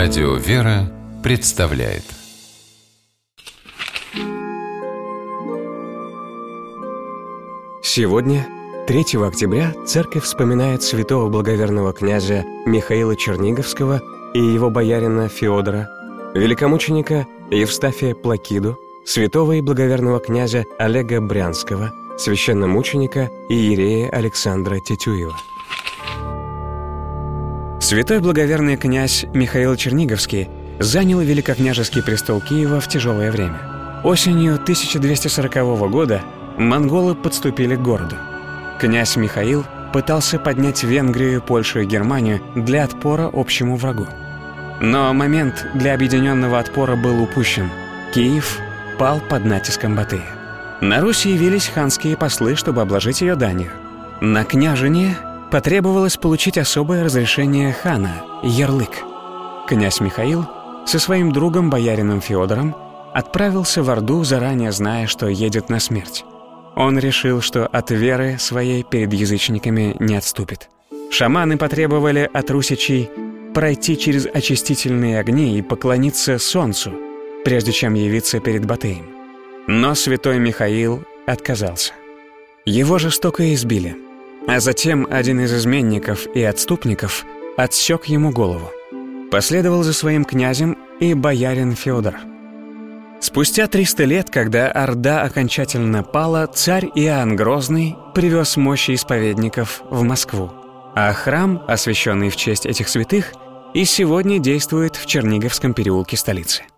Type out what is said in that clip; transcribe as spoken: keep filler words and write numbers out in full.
Радио «Вера» представляет. Сегодня, третьего октября, церковь вспоминает святого благоверного князя Михаила Черниговского и его боярина Феодора, великомученика Евстафия Плакиду, святого и благоверного князя Олега Брянского, священномученика и иерея Александра Тетюева. Святой благоверный князь Михаил Черниговский занял великокняжеский престол Киева в тяжелое время. Осенью тысяча двести сорокового года монголы подступили к городу. Князь Михаил пытался поднять Венгрию, Польшу и Германию для отпора общему врагу. Но момент для объединенного отпора был упущен. Киев пал под натиском Батыя. На Руси явились ханские послы, чтобы обложить ее данью. На княжение потребовалось получить особое разрешение хана – ярлык. Князь Михаил со своим другом боярином Феодором отправился в Орду, заранее зная, что едет на смерть. Он решил, что от веры своей перед язычниками не отступит. Шаманы потребовали от русичей пройти через очистительные огни и поклониться солнцу, прежде чем явиться перед Батыем. Но святой Михаил отказался. Его жестоко избили, а затем один из изменников и отступников отсек ему голову. Последовал за своим князем и боярин Феодор. Спустя триста лет, когда Орда окончательно пала, царь Иоанн Грозный привез мощи исповедников в Москву. А храм, освященный в честь этих святых, и сегодня действует в Черниговском переулке столицы.